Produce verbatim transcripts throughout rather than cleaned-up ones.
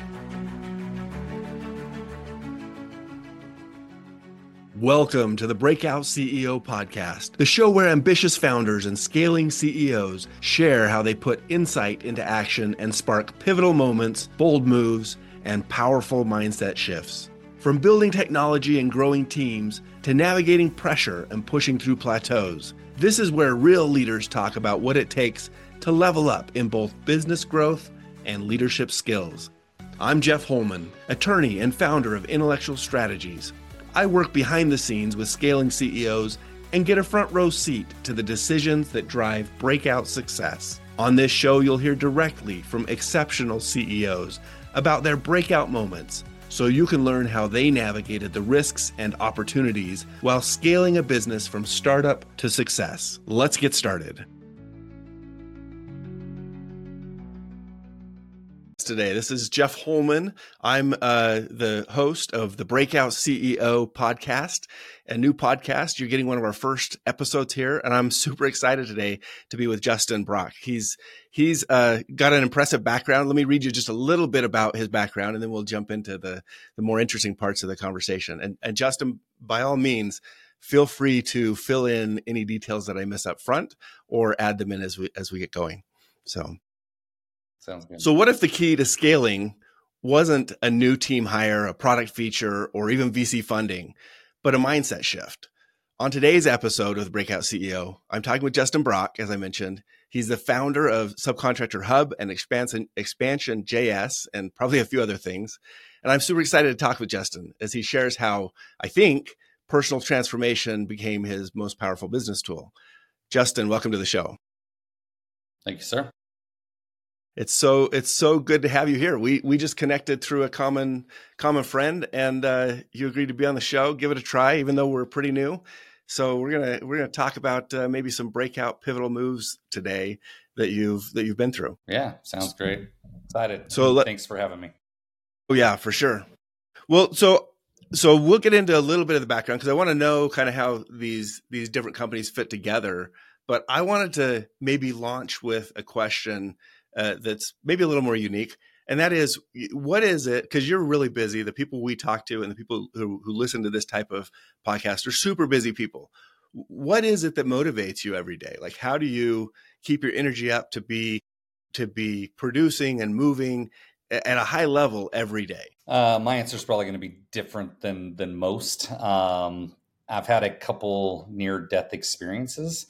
Welcome to the Breakout C E O Podcast, the show where ambitious founders and scaling C E Os share how they put insight into action and spark pivotal moments, bold moves, and powerful mindset shifts. From building technology and growing teams to navigating pressure and pushing through plateaus, this is where real leaders talk about what it takes to level up in both business growth and leadership skills. I'm Jeff Holman, attorney and founder of Intellectual Strategies. I work behind the scenes with scaling C E Os and get a front row seat to the decisions that drive breakout success. On this show, you'll hear directly from exceptional C E Os about their breakout moments, so you can learn how they navigated the risks and opportunities while scaling a business from startup to success. Let's get started. Today. This is Jeff Holman. I'm uh, the host of the Breakout C E O podcast, a new podcast. You're getting one of our first episodes here, and I'm super excited today to be with Justin Brock. He's he's uh, got an impressive background. Let me read you just a little bit about his background, and then we'll jump into the the more interesting parts of the conversation. And, and Justin, by all means, feel free to fill in any details that I miss up front or add them in as we as we get going. So. Sounds good. So what if the key to scaling wasn't a new team hire, a product feature, or even V C funding, but a mindset shift? On today's episode of the Breakout C E O, I'm talking with Justin Brock, as I mentioned. He's the founder of Subcontractor Hub and Expansion, Expansion J S, and probably a few other things. And I'm super excited to talk with Justin as he shares how, I think, personal transformation became his most powerful business tool. Justin, welcome to the show. Thank you, sir. It's so it's so good to have you here. We we just connected through a common common friend, and uh, you agreed to be on the show. Give it a try, even though we're pretty new. So we're gonna we're gonna talk about uh, maybe some breakout pivotal moves today that you've that you've been through. Yeah, sounds great. Excited. So let, thanks for having me. Oh yeah, for sure. Well, so so we'll get into a little bit of the background because I want to know kind of how these these different companies fit together. But I wanted to maybe launch with a question Uh, that's maybe a little more unique. And that is, what is it? Because you're really busy. The people we talk to and the people who, who listen to this type of podcast are super busy people. What is it that motivates you every day? Like, how do you keep your energy up to be, to be producing and moving at a high level every day? Uh, my answer is probably going to be different than, than most. Um, I've had a couple near-death experiences.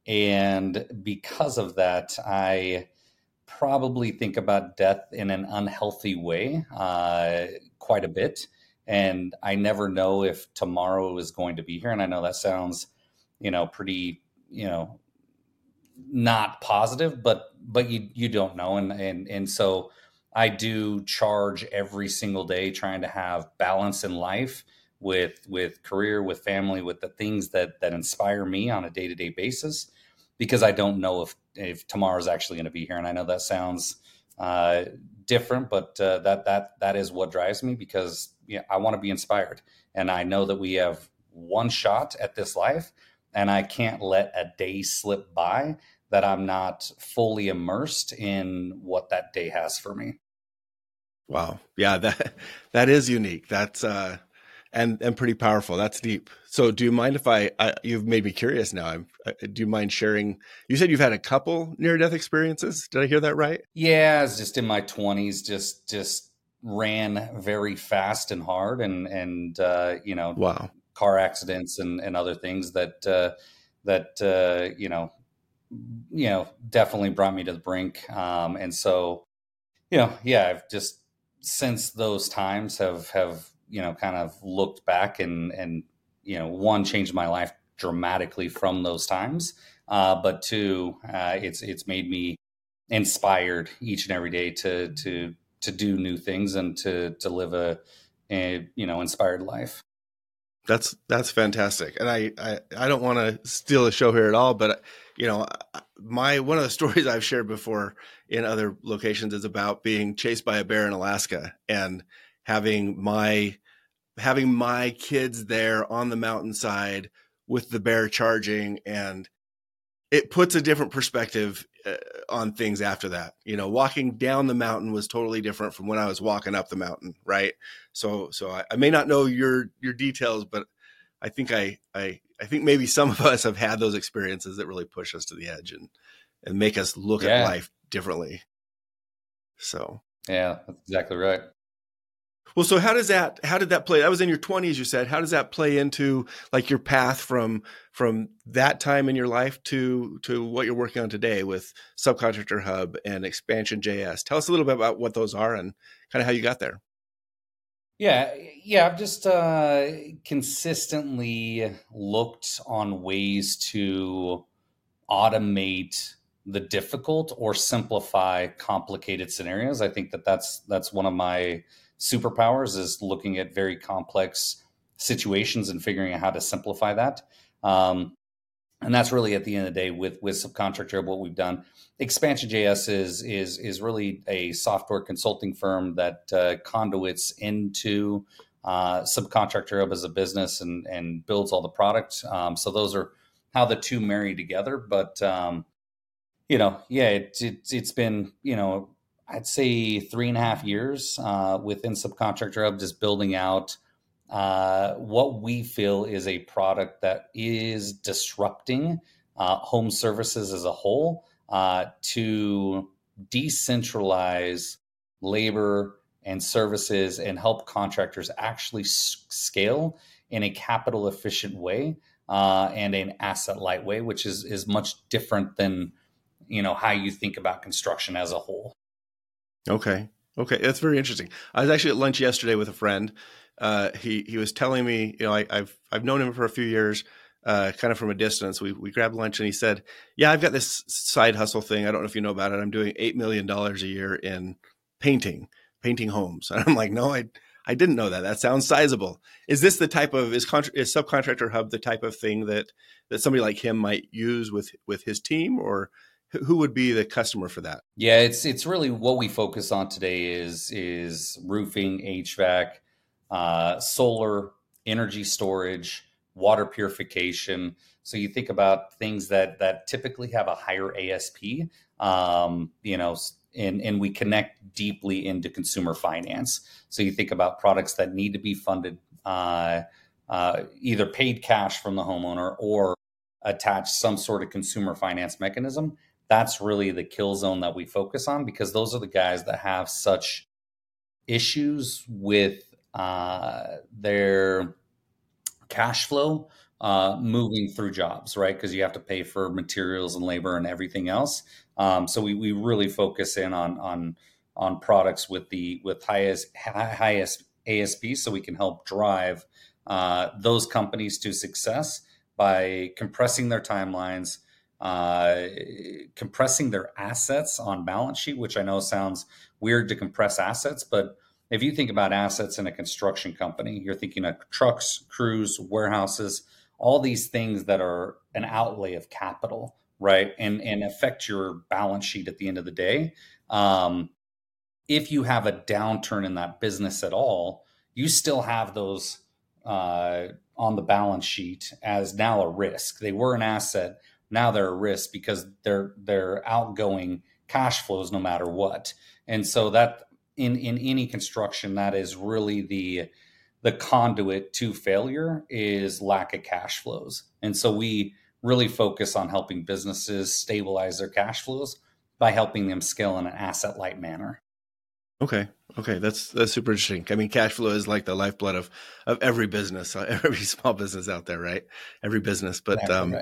And because of that, I probably think about death in an unhealthy way uh, quite a bit. And I never know if tomorrow is going to be here. And I know that sounds, you know, pretty, you know, not positive, but but you you don't know. And and and so I do charge every single day trying to have balance in life with with career, with family, with the things that that inspire me on a day-to-day basis, because I don't know if if tomorrow is actually going to be here. And I know that sounds uh, different, but uh, that that that is what drives me, because yeah, I want to be inspired. And I know that we have one shot at this life, and I can't let a day slip by that I'm not fully immersed in what that day has for me. Wow. Yeah, that that is unique. That's uh And and pretty powerful. That's deep. So do you mind if I, I you've made me curious now. I'm, uh, do you mind sharing? You said you've had a couple near-death experiences. Did I hear that right? Yeah, I was just in my twenties, just just ran very fast and hard, and and uh, you know, wow, car accidents and, and other things that uh, that uh, you know, you know, definitely brought me to the brink. Um, and so, you know, yeah, I've just since those times have have. you know, kind of looked back and, and, you know, one, changed my life dramatically from those times. Uh, but two, uh, it's, it's made me inspired each and every day to, to, to do new things and to, to live a, a, you know, inspired life. That's, that's fantastic. And I, I, I don't want to steal the show here at all, but you know, my, one of the stories I've shared before in other locations is about being chased by a bear in Alaska and having my having my kids there on the mountainside with the bear charging, and it puts a different perspective uh, on things after that. You know, walking down the mountain was totally different from when I was walking up the mountain. Right. So, so I, I may not know your, your details, but I think I, I, I think maybe some of us have had those experiences that really push us to the edge and, and make us look Yeah. at life differently. So, yeah, that's exactly right. well, so how does that, how did that play? That was in your twenties, you said. How does that play into like your path from, from that time in your life to, to what you're working on today with Subcontractor Hub and Expansion J S? Tell us a little bit about what those are and kind of how you got there. Yeah, yeah, I've just uh, consistently looked on ways to automate the difficult or simplify complicated scenarios. I think that that's that's one of my superpowers, is looking at very complex situations and figuring out how to simplify that. Um, and that's really, at the end of the day, with with Subcontractor, what we've done. Expansion J S is is is really a software consulting firm that uh, conduits into uh, Subcontractor Hub as a business and and builds all the product. Um, so those are how the two marry together. But um, you know, yeah, it, it it's been, you know, I'd say three and a half years uh, within Subcontractor Hub, just building out uh, what we feel is a product that is disrupting uh, home services as a whole, uh, to decentralize labor and services and help contractors actually s- scale in a capital efficient way uh, and an asset light way, which is is much different than, you know, how you think about construction as a whole. Okay. Okay. That's very interesting. I was actually at lunch yesterday with a friend. Uh, he, he was telling me, you know, I, I've, I've known him for a few years, uh, kind of from a distance. We, we grabbed lunch and he said, yeah, I've got this side hustle thing. I don't know if you know about it. I'm doing eight million dollars a year in painting, painting homes. And I'm like, no, I, I didn't know that. That sounds sizable. Is this the type of, is, contra- is Subcontractor Hub the type of thing that, that somebody like him might use with, with his team, or who would be the customer for that? Yeah, it's it's really what we focus on today is is roofing, H V A C, uh, solar, energy storage, water purification. So you think about things that that typically have a higher A S P, um, you know, and and we connect deeply into consumer finance. So you think about products that need to be funded, uh, uh, either paid cash from the homeowner or attach some sort of consumer finance mechanism. That's really the kill zone that we focus on, because those are the guys that have such issues with uh, their cash flow uh, moving through jobs, right? Because you have to pay for materials and labor and everything else. Um, so we we really focus in on on on products with the with highest highest A S P, so we can help drive uh, those companies to success by compressing their timelines, uh, compressing their assets on balance sheet, which I know sounds weird to compress assets, but if you think about assets in a construction company, you're thinking of trucks, crews, warehouses, all these things that are an outlay of capital, right? And and affect your balance sheet at the end of the day. Um, if you have a downturn in that business at all, you still have those uh, on the balance sheet as now a risk. They were an asset, now they're a risk because they're they're outgoing cash flows no matter what. And so that in in any construction, that is really the the conduit to failure, is lack of cash flows. And so we really focus on helping businesses stabilize their cash flows by helping them scale in an asset light manner. Okay. Okay. That's, that's super interesting. I mean, cash flow is like the lifeblood of, of every business, every small business out there, right? Every business, but, Exactly um, right.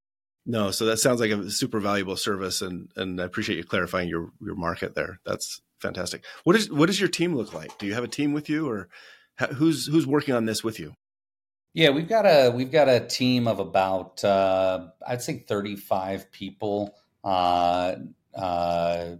no, so that sounds like a super valuable service, and, and I appreciate you clarifying your, your market there. That's fantastic. What is, what does your team look like? Do you have a team with you, or who's, who's working on this with you? Yeah, we've got a we've got a team of about uh, I'd say thirty-five people uh, uh,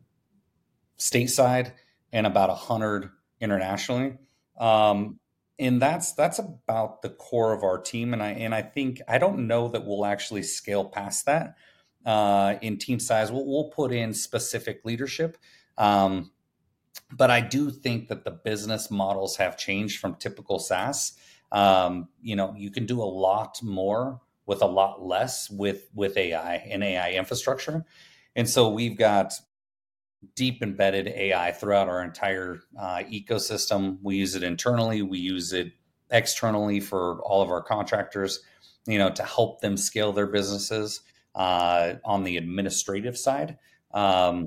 stateside and about a hundred internationally, um, and that's that's about the core of our team. And I and I think I don't know that we'll actually scale past that uh, in team size. We'll, we'll put in specific leadership. Um, but I do think that the business models have changed from typical SaaS. Um, you know, you can do a lot more with a lot less with with A I and A I infrastructure. And so we've got deep embedded A I throughout our entire uh, ecosystem. We use it internally. We use it externally for all of our contractors, you know, to help them scale their businesses uh, on the administrative side. Um,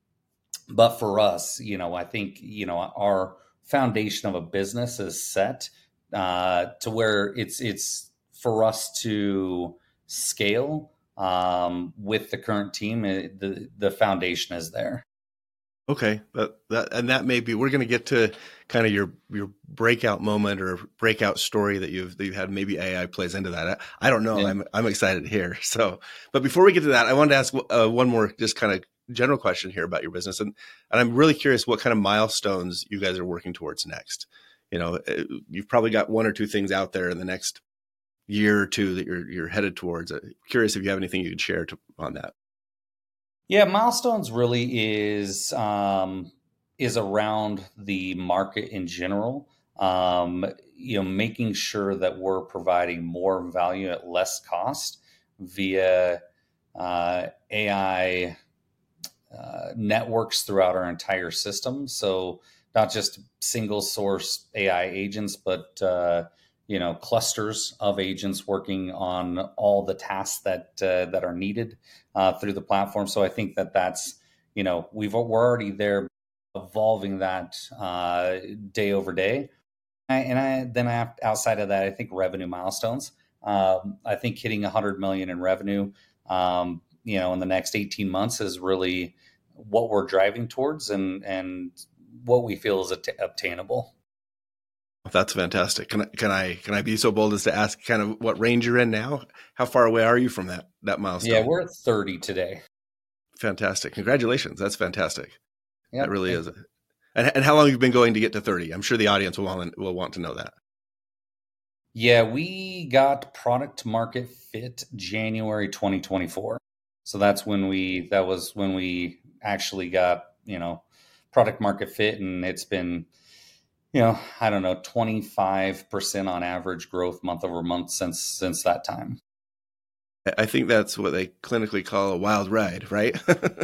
but for us, you know, I think, you know, our foundation of a business is set uh, to where it's, it's for us to scale um, with the current team. It, the, the foundation is there. Okay, that, that and that may be, we're going to get to kind of your your breakout moment or breakout story that you've that you've had. Maybe A I plays into that. I, I don't know. Yeah. I'm I'm excited to hear. So, but before we get to that, I wanted to ask uh, one more just kind of general question here about your business, and and I'm really curious what kind of milestones you guys are working towards next. You know, you've probably got one or two things out there in the next year or two that you're you're headed towards. I'm curious if you have anything you could share to, on that. Yeah, milestones really is um, is around the market in general. Um, you know, making sure that we're providing more value at less cost via uh, A I uh, networks throughout our entire system. So not just single source A I agents, but uh, you know, clusters of agents working on all the tasks that uh, that are needed uh, through the platform. So I think that that's, you know, we've we're already there, evolving that uh, day over day. I, and I then I have, outside of that, I think revenue milestones. Um, I think hitting one hundred million in revenue, um, you know, in the next eighteen months is really what we're driving towards, and and what we feel is att- obtainable. That's fantastic. Can I, can I, can I be so bold as to ask kind of what range you're in now? How far away are you from that, that milestone? Yeah, we're at thirty today. Fantastic. Congratulations. That's fantastic. Yep, that really is. And, and how long have you been going to get to thirty? I'm sure the audience will want, will want to know that. Yeah, we got product market fit January twenty twenty-four. So that's when we, that was when we actually got, you know, product market fit, and it's been, you know, I don't know, twenty-five percent on average growth month over month since since that time. I think that's what they clinically call a wild ride, right?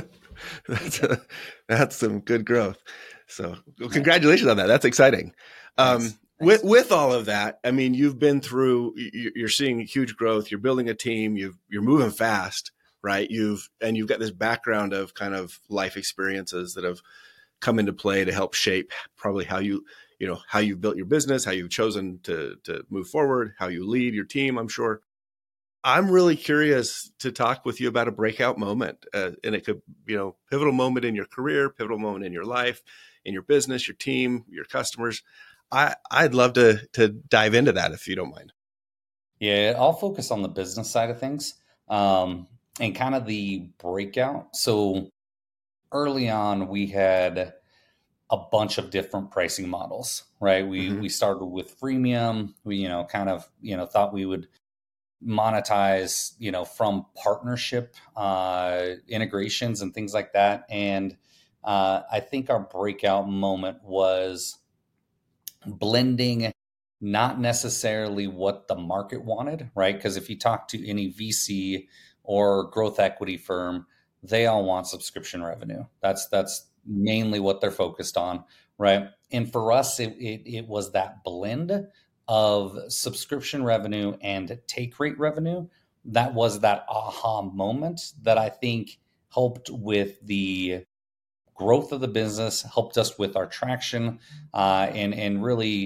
that's a, that's some good growth. So well, congratulations on that. That's exciting. Um, Thanks. With with all of that, I mean, you've been through. You're seeing huge growth. You're building a team. You've you're moving fast, right? You've and you've got this background of kind of life experiences that have come into play to help shape probably how you. you know, how you've built your business, how you've chosen to to move forward, how you lead your team, I'm sure. I'm really curious to talk with you about a breakout moment. Uh, and it could, you know, pivotal moment in your career, pivotal moment in your life, in your business, your team, your customers. I, I'd love to to dive into that if you don't mind. Yeah, I'll focus on the business side of things um, and kind of the breakout. So early on, we had a bunch of different pricing models, right? We mm-hmm. we started with freemium. We, you know, kind of, you know, thought we would monetize, you know, from partnership uh, integrations and things like that. And uh, I think our breakout moment was blending not necessarily what the market wanted, right? Because if you talk to any V C or growth equity firm, they all want subscription revenue. That's that's mainly what they're focused on, right? And for us, it, it, it was that blend of subscription revenue and take rate revenue. That was that aha moment that I think helped with the growth of the business, helped us with our traction, uh, and, and really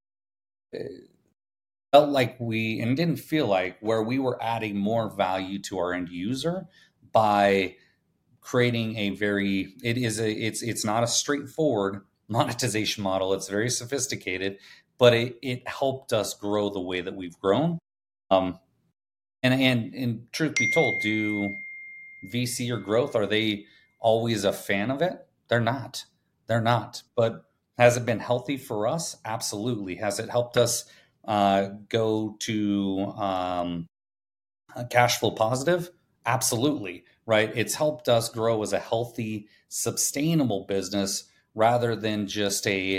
felt like we, and didn't feel like, where we were adding more value to our end user by creating a very, it is a, it's, it's not a straightforward monetization model. It's very sophisticated, but it, it helped us grow the way that we've grown. Um, and, and, and truth be told, do V C or growth, are they always a fan of it? They're not, they're not, but has it been healthy for us? Absolutely. Has it helped us uh, go to um, cash flow positive? Absolutely. Right. It's helped us grow as a healthy, sustainable business rather than just a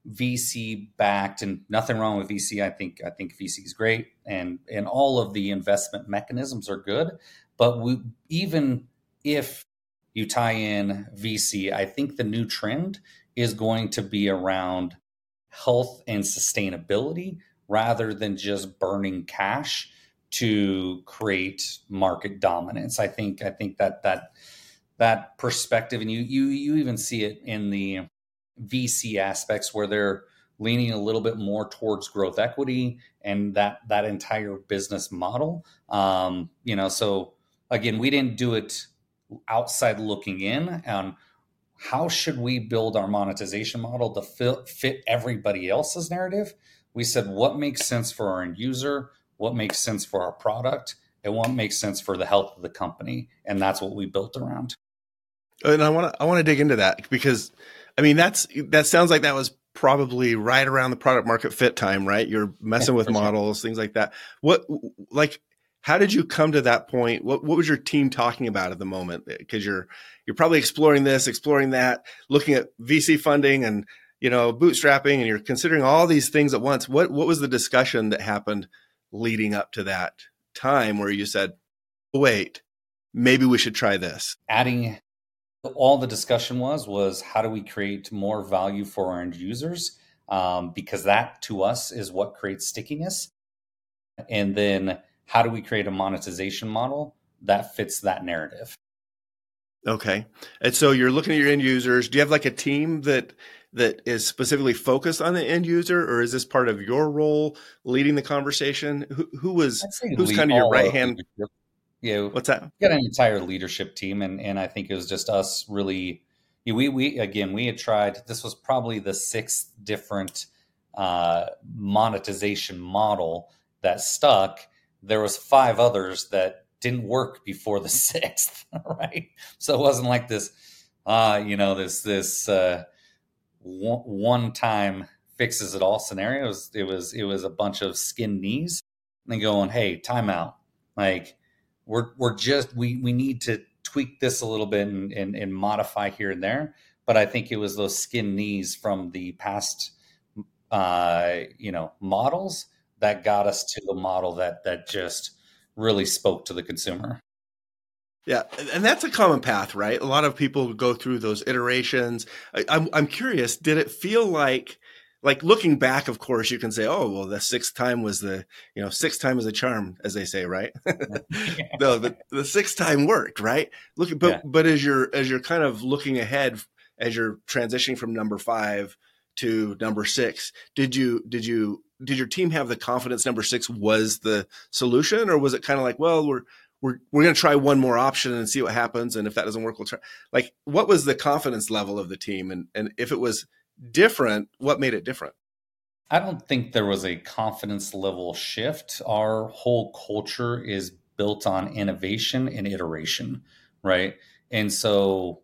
V C backed, and nothing wrong with V C. I think I think V C is great, and and all of the investment mechanisms are good. But we, even if you tie in V C, I think the new trend is going to be around health and sustainability rather than just burning cash to create market dominance. I think I think that that that perspective, and you you you even see it in the V C aspects where they're leaning a little bit more towards growth equity and that that entire business model. Um, you know, so again, we didn't do it outside looking in on how should we build our monetization model to fit, fit everybody else's narrative. We said what makes sense for our end user, what makes sense for our product, and what makes sense for the health of the company, and that's what we built around. And I want to I want to dig into that because, I mean, that's that sounds like that was probably right around the product market fit time, right? You're messing Yeah, with for sure. models, things like that. What, like, how did you come to that point? What what was your team talking about at the moment? Because you're you're probably exploring this, exploring that, looking at V C funding and, you know, bootstrapping, and you're considering all these things at once. What what was the discussion that happened leading up to that time where you said, wait, maybe we should try this? Adding all the discussion was was how do we create more value for our end users, um, because that to us is what creates stickiness, and then how do we create a monetization model that fits that narrative. Okay, and so you're looking at your end users. Do you have like a team that that is specifically focused on the end user, or is this part of your role leading the conversation? Who, who was who's kind of your right hand? Yeah, what's that? We got an entire leadership team, and and I think it was just us really. You know, we we again we had tried. This was probably the sixth different uh, monetization model that stuck. There was five others that didn't work before the sixth, right? So it wasn't like this, uh, you know, this this uh, one time fixes it all scenario. It was, it was it was a bunch of skinned knees, and then going, hey, timeout, like. We're we're just we we need to tweak this a little bit and, and and modify here and there. But I think it was those skin knees from the past, uh, you know, models that got us to the model that that just really spoke to the consumer. Yeah, and that's a common path, right? A lot of people go through those iterations. I, I'm I'm curious, did it feel like? Like looking back, of course, you can say, "Oh, well, the sixth time was the, you know, sixth time is a charm," as they say, right? No, the, the sixth time worked, right? Look, but yeah. but as you're as you're kind of looking ahead, as you're transitioning from number five to number six, did you did you did your team have the confidence number six was the solution, or was it kind of like, well, we're we're we're going to try one more option and see what happens, and if that doesn't work, we'll try. Like, what was the confidence level of the team, and and if it was different, what made it different? I don't think there was a confidence level shift. Our whole culture is built on innovation and iteration, right? And so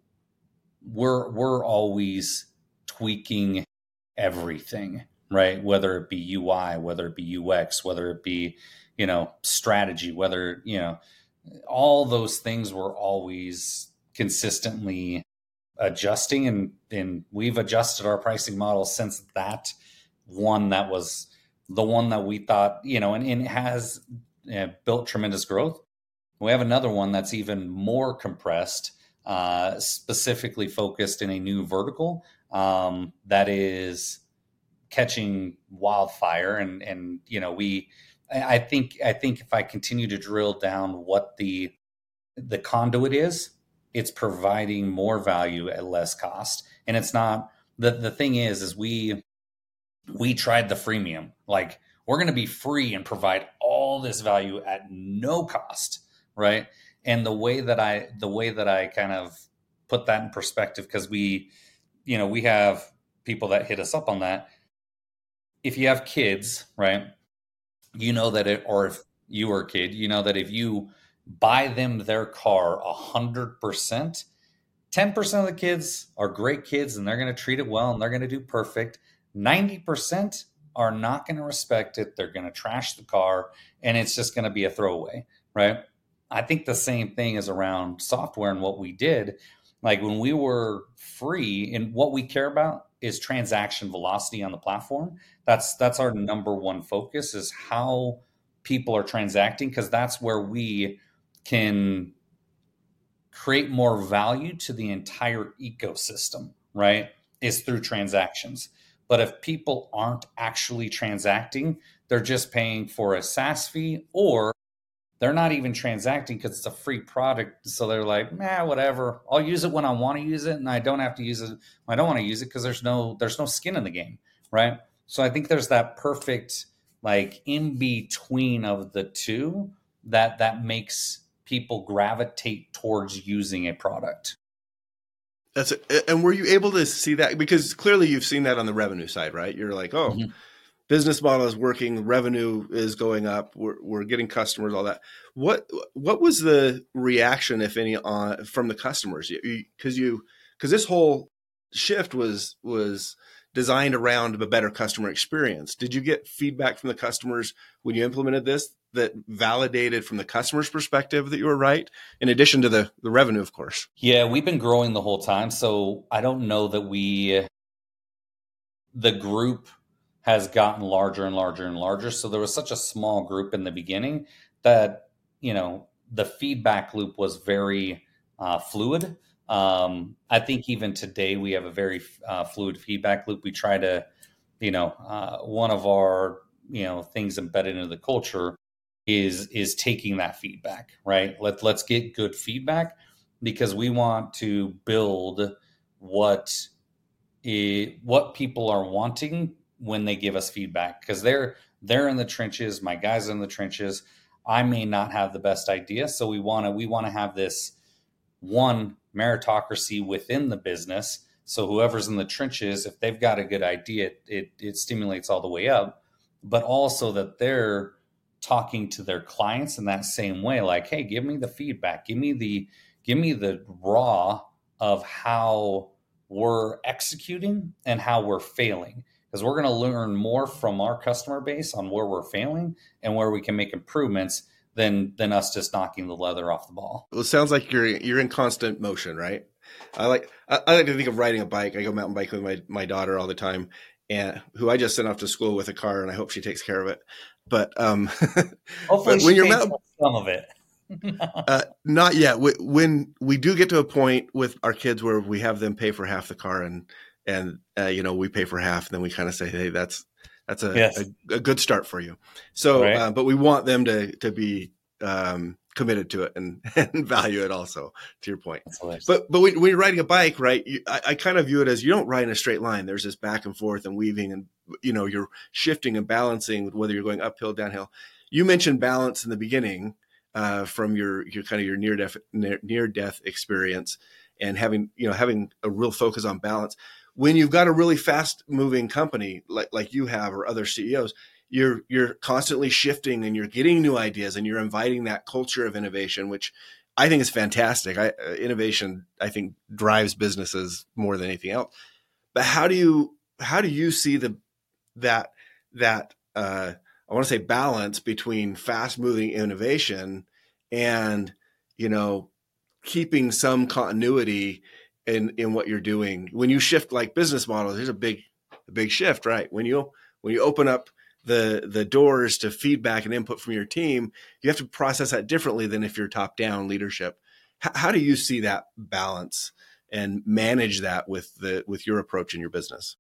we're we're always tweaking everything, right? Whether it be U I, whether it be U X, whether it be, you know, strategy, whether, you know, all those things were always consistently adjusting, and, and we've adjusted our pricing model since that one that was the one that we thought, you know, and, and it has uh, built tremendous growth. We have another one that's even more compressed, uh, specifically focused in a new vertical um, that is catching wildfire. And, and, you know, we, I think, I think if I continue to drill down what the, the conduit is, it's providing more value at less cost. And it's not, the, the thing is, is we, we tried the freemium, like we're going to be free and provide all this value at no cost. Right. And the way that I, the way that I kind of put that in perspective, because we, you know, we have people that hit us up on that. If you have kids, right, you know that it, or if you were a kid, you know that if you buy them their car a hundred percent, ten percent of the kids are great kids and they're going to treat it well and they're going to do perfect. ninety percent are not going to respect it. They're going to trash the car and it's just going to be a throwaway, right? I think the same thing is around software and what we did. Like when we were free, and what we care about is transaction velocity on the platform. That's that's our number one focus, is how people are transacting, because that's where we can create more value to the entire ecosystem, right? Is through transactions. But if people aren't actually transacting, they're just paying for a SaaS fee, or they're not even transacting because it's a free product. So they're like, nah, whatever. I'll use it when I want to use it, and I don't have to use it when I don't want to use it, because there's no there's no skin in the game, right? So I think there's that perfect like in between of the two that that makes people gravitate towards using a product. That's it. And were you able to see that? Because clearly you've seen that on the revenue side, right? You're like, oh, mm-hmm. business model is working, revenue is going up, we're we're getting customers, all that. What what was the reaction, if any, on from the customers? Because you because this whole shift was was designed around a better customer experience. Did you get feedback from the customers when you implemented this that validated from the customer's perspective that you were right, in addition to the, the revenue, of course? Yeah, we've been growing the whole time. So I don't know that we, the group has gotten larger and larger and larger. So there was such a small group in the beginning that, you know, the feedback loop was very uh, fluid. Um, I think even today we have a very uh, fluid feedback loop. We try to, you know, uh, one of our, you know, things embedded into the culture is is taking that feedback, right? Let, let's get good feedback, because we want to build what it, what people are wanting when they give us feedback, because they're they're in the trenches. My guys are in the trenches. I may not have the best idea, so we want to we want to have this one meritocracy within the business. So whoever's in the trenches, if they've got a good idea, it, it, it stimulates all the way up, but also that they're talking to their clients in that same way. Like, hey, give me the feedback, give me the, give me the raw of how we're executing and how we're failing. Because we're going to learn more from our customer base on where we're failing and where we can make improvements than than us just knocking the leather off the ball. Well, it sounds like you're you're in constant motion, right? I like I, I like to think of riding a bike. I go mountain biking with my, my daughter all the time, and who I just sent off to school with a car, and I hope she takes care of it. But um, hopefully, but when you're mountain, some of it. uh, not yet. When we do get to a point with our kids where we have them pay for half the car, and and uh, you know, we pay for half, and then we kind of say, hey, that's that's a, yes. a, a good start for you. So, right. uh, but we want them to to be um, committed to it and, and value it also, to your point. But but when, when you're riding a bike, right, you, I, I kind of view it as you don't ride in a straight line. There's this back and forth and weaving, and you know, you're shifting and balancing whether you're going uphill, downhill. You mentioned balance in the beginning uh, from your your kind of your near death near, near death experience, and having you know having a real focus on balance. When you've got a really fast moving company like, like you have, or other C E Os, you're, you're constantly shifting and you're getting new ideas and you're inviting that culture of innovation, which I think is fantastic. I, uh, innovation, I think, drives businesses more than anything else. But how do you, how do you see the, that, that, uh, I want to say balance between fast moving innovation and, you know, keeping some continuity in, in what you're doing? When you shift like business models, there's a big, a big shift, right? When you, when you open up the, the doors to feedback and input from your team, you have to process that differently than if you're top down leadership. H- how do you see that balance and manage that with the, with your approach in your business?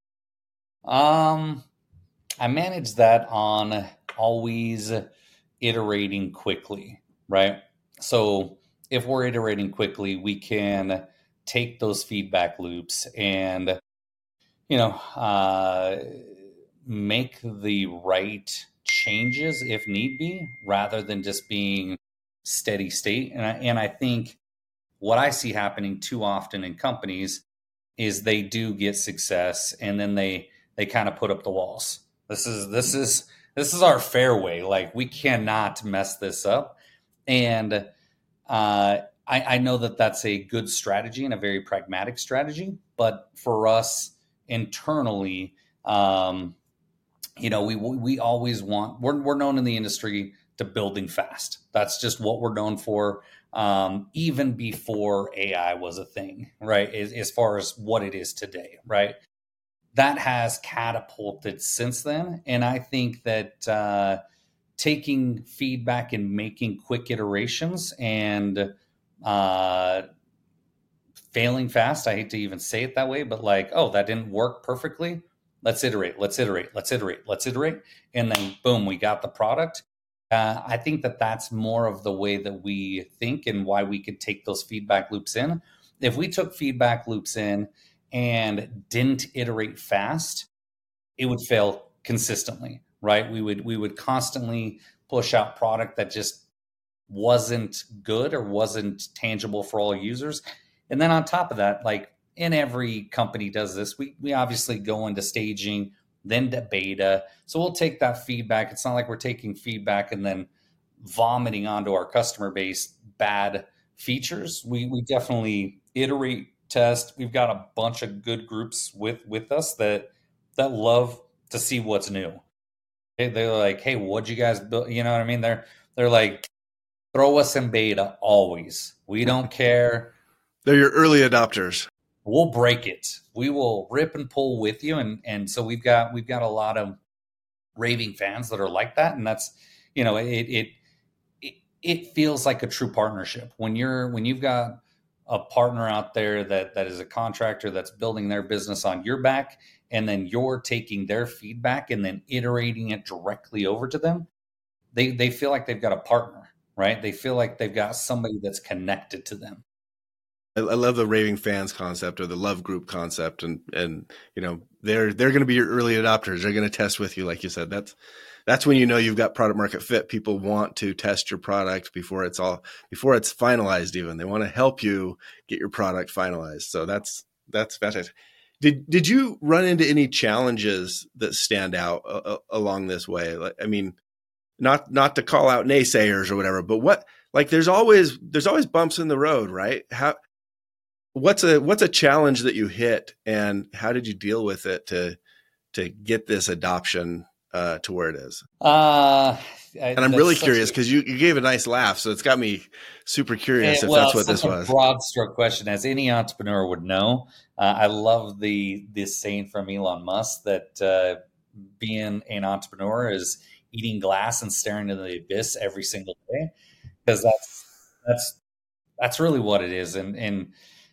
Um, I manage that on always iterating quickly, right? So if we're iterating quickly, we can take those feedback loops and, you know, uh, make the right changes if need be, rather than just being steady state. And I, and I think what I see happening too often in companies is they do get success and then they, they kind of put up the walls. This is, this is, this is our fairway. Like, we cannot mess this up. And, uh, I, I know that that's a good strategy and a very pragmatic strategy, but for us internally, um, you know, we we always want, we're we're known in the industry to building fast. That's just what we're known for, um, even before A I was a thing, right? As, as far as what it is today, right? that has catapulted since then. And I think that uh, taking feedback and making quick iterations and uh, failing fast, I hate to even say it that way, but like, oh, that didn't work perfectly. Let's iterate, let's iterate, let's iterate, let's iterate. And then boom, we got the product. Uh, I think that that's more of the way that we think and why we could take those feedback loops in. If we took feedback loops in and didn't iterate fast, it would fail consistently, right? We would we would constantly push out product that just wasn't good or wasn't tangible for all users. And then on top of that, like in every company does this, we we obviously go into staging, then to beta. So we'll take that feedback. It's not like we're taking feedback and then vomiting onto our customer base bad features. We we definitely iterate, test. We've got a bunch of good groups with with us that that love to see what's new. They, they're like, hey, what'd you guys build? You know what I mean? They're they're like, throw us in beta always. We don't care. They're your early adopters. We'll break it. We will rip and pull with you. And and so we've got we've got a lot of raving fans that are like that. And that's, you know, it it it, it feels like a true partnership. When you're when you've got a partner out there that that is a contractor that's building their business on your back, and then you're taking their feedback and then iterating it directly over to them, they they feel like they've got a partner, right? They feel like they've got somebody that's connected to them. I, I love the raving fans concept or the love group concept, and and you know they're they're going to be your early adopters. They're going to test with you, like you said. That's that's when you know you've got product market fit. People want to test your product before it's all before it's finalized. Even they want to help you get your product finalized. So that's that's fantastic. Did did you run into any challenges that stand out uh, along this way? Like, I mean, not not to call out naysayers or whatever, but what like there's always there's always bumps in the road, right? How what's a what's a challenge that you hit, and how did you deal with it to to get this adoption uh, to where it is? Uh, and I'm really curious because you, you gave a nice laugh, so it's got me super curious it, if well, that's what this was. Broad stroke question, as any entrepreneur would know. Uh, I love the this saying from Elon Musk that uh, being an entrepreneur is eating glass and staring into the abyss every single day, because that's that's that's really what it is. And and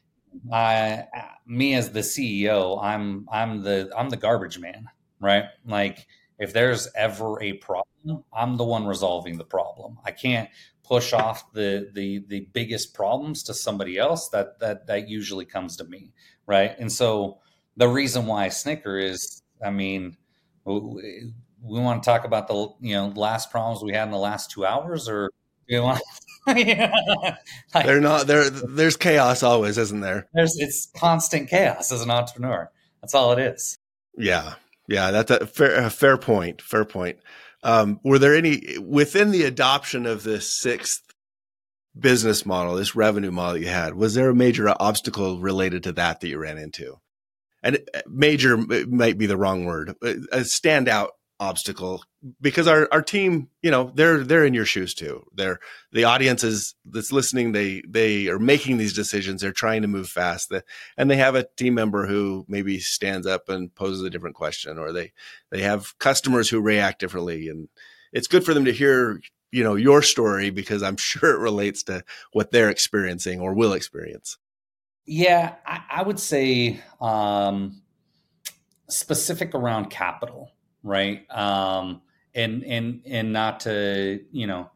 I, me as the C E O, I'm I'm the I'm the garbage man, right? Like if there's ever a problem, I'm the one resolving the problem. I can't push off the the the biggest problems to somebody else. That that that usually comes to me, right? And so the reason why I snicker is, I mean, we, we want to talk about the you know last problems we had in the last two hours, or do you want? yeah. Like, they're not there. There's chaos always, isn't there? There's it's constant chaos as an entrepreneur. That's all it is. Yeah. Yeah. That's a fair, a fair point. Fair point. Um, were there any within the adoption of this sixth business model, this revenue model you had, was there a major obstacle related to that that you ran into? And major might be the wrong word, a standout obstacle, because our, our team, you know, they're, they're in your shoes too. They're the audience is that's listening. They, they are making these decisions. They're trying to move fast, and they have a team member who maybe stands up and poses a different question, or they, they have customers who react differently. And it's good for them to hear, you know, your story, because I'm sure it relates to what they're experiencing or will experience. Yeah, I, I would say um, specific around capital. Right. Um, and, and, and not to, you know,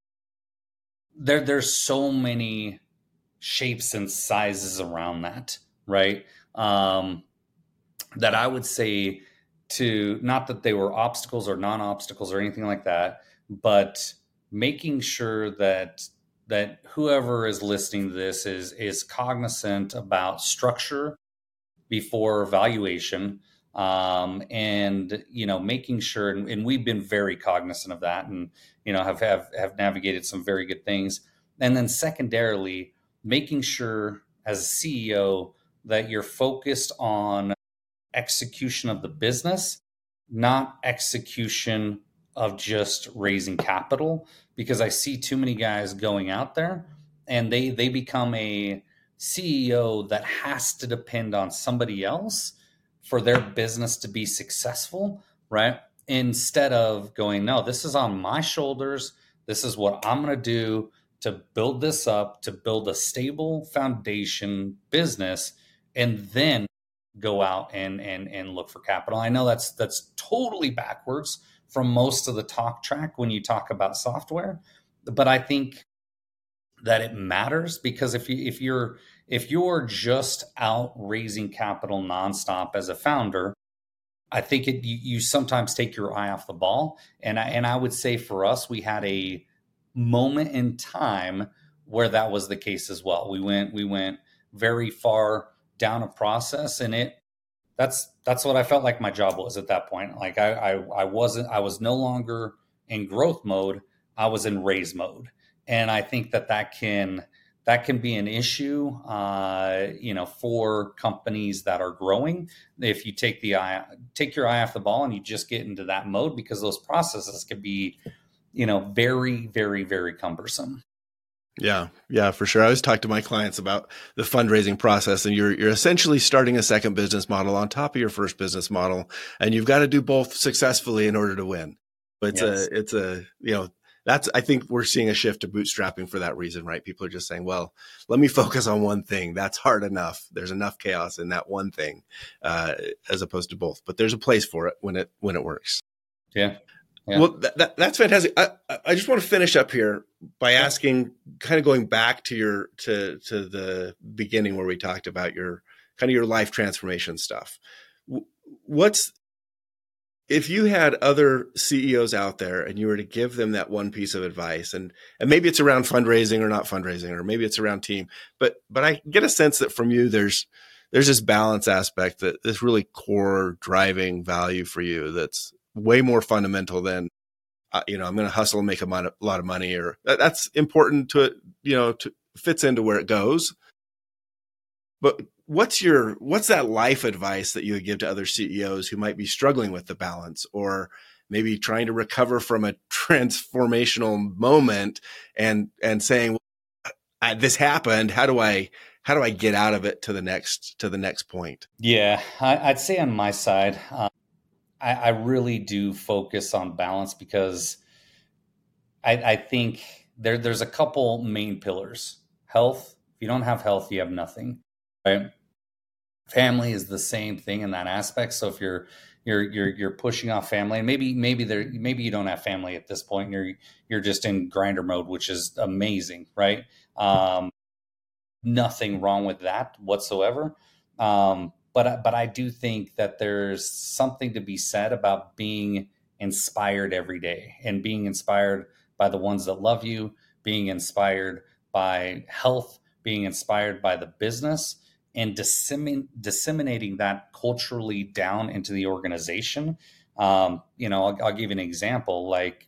there, there's so many shapes and sizes around that. Right. Um, that I would say to, not that they were obstacles or non-obstacles or anything like that, but making sure that, that whoever is listening to this is, is cognizant about structure before valuation. Um, and, you know, making sure, and, and we've been very cognizant of that, and, you know, have, have, have navigated some very good things. And then secondarily, making sure as a C E O that you're focused on execution of the business, not execution of just raising capital, because I see too many guys going out there and they, they become a C E O that has to depend on somebody else for their business to be successful, right? Instead of going, no, this is on my shoulders. This is what I'm going to do to build this up, to build a stable foundation business, and then go out and and and look for capital. I know that's that's totally backwards from most of the talk track when you talk about software, but I think that it matters, because if you if you're if you're just out raising capital nonstop as a founder, I think it you, you sometimes take your eye off the ball. And I, and I would say for us, we had a moment in time where that was the case as well. We went we went very far down a process, and it that's that's what I felt like my job was at that point. Like I I, I wasn't I was no longer in growth mode. I was in raise mode, and I think that that can that can be an issue, uh, you know, for companies that are growing. If you take the eye take your eye off the ball and you just get into that mode, because those processes can be, you know, very very very cumbersome. Yeah, yeah, for sure. I always talk to my clients about the fundraising process, and you're you're essentially starting a second business model on top of your first business model, and you've got to do both successfully in order to win. But it's yes. a it's a you know that's I think we're seeing a shift to bootstrapping for that reason, right? People are just saying, well, let me focus on one thing. That's hard enough. There's enough chaos in that one thing, uh, as opposed to both. But there's a place for it when it when it works. Yeah. Yeah. Well, that, that, that's fantastic. I, I just want to finish up here by asking, kind of going back to your to to the beginning where we talked about your kind of your life transformation stuff. What's if you had other C E Os out there and you were to give them that one piece of advice, and and maybe it's around fundraising or not fundraising, or maybe it's around team, but but I get a sense that from you there's there's this balance aspect, that this really core driving value for you that's way more fundamental than, uh, you know, I'm going to hustle and make a, mon- a lot of money, or that, that's important to, you know, to fits into where it goes. But what's your, what's that life advice that you would give to other C E Os who might be struggling with the balance, or maybe trying to recover from a transformational moment and, and saying, well, this happened. How do I, how do I get out of it to the next, to the next point? Yeah, I, I'd say on my side, um, I, I really do focus on balance, because I, I think there, there's a couple main pillars. Health. If you don't have health, you have nothing, right? Family is the same thing in that aspect. So if you're you're you're you're pushing off family, and maybe maybe there maybe you don't have family at this point, and you're you're just in grinder mode, which is amazing, right? Um, nothing wrong with that whatsoever. Um, But but I do think that there's something to be said about being inspired every day, and being inspired by the ones that love you, being inspired by health, being inspired by the business, and dissemin- disseminating that culturally down into the organization. Um, you know, I'll, I'll give you an example. Like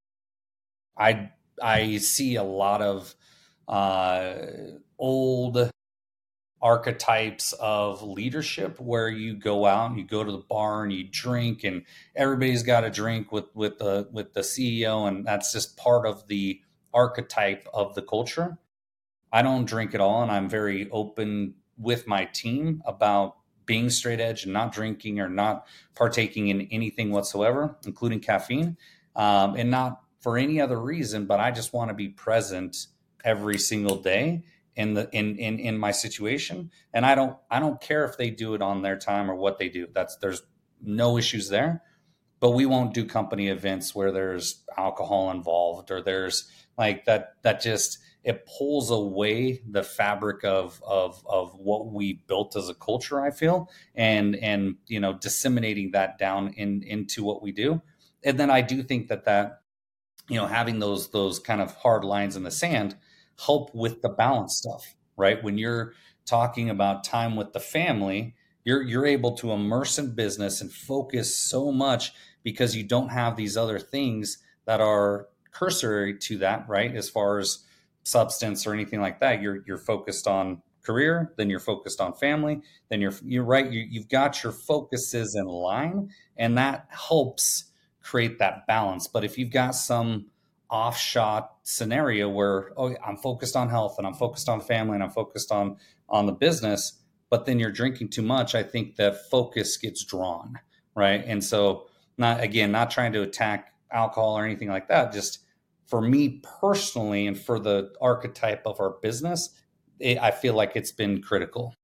I I see a lot of uh, old archetypes of leadership where you go out and you go to the bar and you drink, and everybody's got a drink with with the with the C E O, and that's just part of the archetype of the culture. I don't drink at all, and I'm very open with my team about being straight edge and not drinking or not partaking in anything whatsoever, including caffeine, um, and not for any other reason, but I just want to be present every single day in the in in in my situation. And I don't I don't care if they do it on their time or what they do. That's there's no issues there. But we won't do company events where there's alcohol involved, or there's like that that just it pulls away the fabric of of of what we built as a culture, I feel, and and you know, disseminating that down in into what we do. And then I do think that that you know, having those those kind of hard lines in the sand help with the balance stuff, right? When you're talking about time with the family, you're you're able to immerse in business and focus so much, because you don't have these other things that are cursory to that, right? As far as substance or anything like that, you're you're focused on career, then you're focused on family, then you're you're right. You, you've got your focuses in line, and that helps create that balance. But if you've got some offshot scenario where, oh, I'm focused on health and I'm focused on family and I'm focused on on the business, but then you're drinking too much, I think that focus gets drawn, right? And so not, again, not trying to attack alcohol or anything like that. Just for me personally, and for the archetype of our business, it, I feel like it's been critical.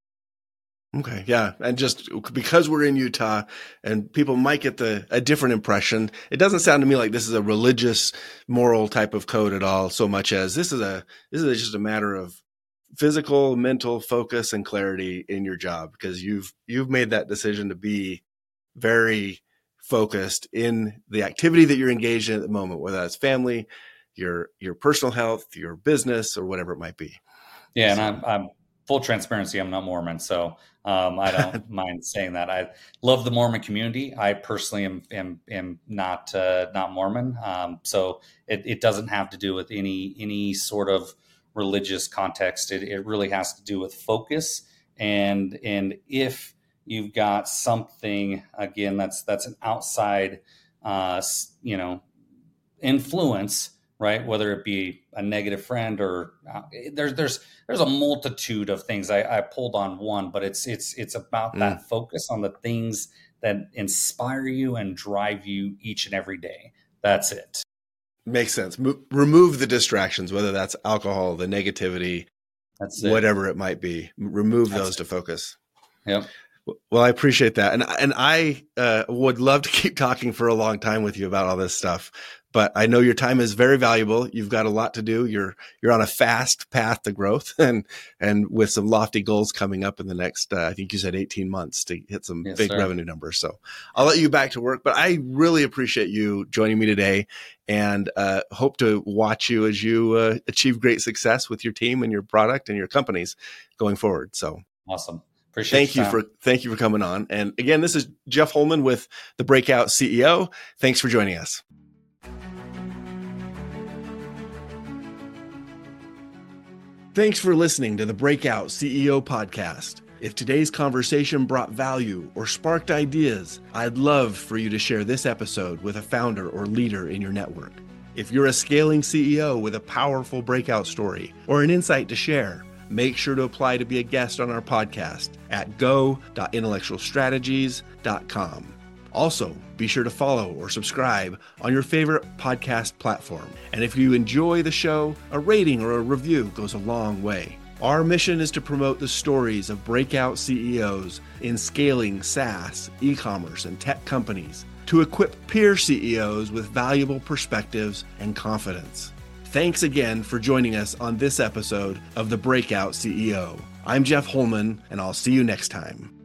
Okay. Yeah. And just because we're in Utah and people might get the, a different impression, it doesn't sound to me like this is a religious, moral type of code at all, so much as this is a, this is just a matter of physical, mental focus and clarity in your job, because you've, you've made that decision to be very focused in the activity that you're engaged in at the moment, whether that's family, your, your personal health, your business, or whatever it might be. Yeah. So. And I'm, I'm full transparency. I'm not Mormon. So um, I don't mind saying that. I love the Mormon community. I personally am, am, am not, uh, not Mormon. Um, so it, it doesn't have to do with any, any sort of religious context. It, it really has to do with focus. And, and if you've got something, again, that's, that's an outside, uh, you know, influence, right? Whether it be a negative friend or uh, there's, there's, there's a multitude of things. I, I pulled on one, but it's, it's, it's about mm. that focus on the things that inspire you and drive you each and every day. That's it. Makes sense. Mo- remove the distractions, whether that's alcohol, the negativity, that's it. Whatever it might be. Remove that's those it. To focus. Yep. Well, I appreciate that. And, and I uh, would love to keep talking for a long time with you about all this stuff, but I know your time is very valuable. You've got a lot to do. You're, you're on a fast path to growth and, and with some lofty goals coming up in the next, uh, I think you said eighteen months to hit some yes, big sir. revenue numbers. So I'll let you back to work, but I really appreciate you joining me today and uh, hope to watch you as you uh, achieve great success with your team and your product and your companies going forward. So awesome. Appreciate thank you for thank you for coming on. And again, this is Jeff Holman with the Breakout C E O. Thanks for joining us. Thanks for listening to the Breakout C E O podcast. If today's conversation brought value or sparked ideas, I'd love for you to share this episode with a founder or leader in your network. If you're a scaling C E O with a powerful breakout story or an insight to share, make sure to apply to be a guest on our podcast at go dot intellectual strategies dot com. Also, be sure to follow or subscribe on your favorite podcast platform. And if you enjoy the show, a rating or a review goes a long way. Our mission is to promote the stories of breakout C E Os in scaling SaaS, e-commerce, and tech companies to equip peer C E Os with valuable perspectives and confidence. Thanks again for joining us on this episode of The Breakout C E O. I'm Jeff Holman, and I'll see you next time.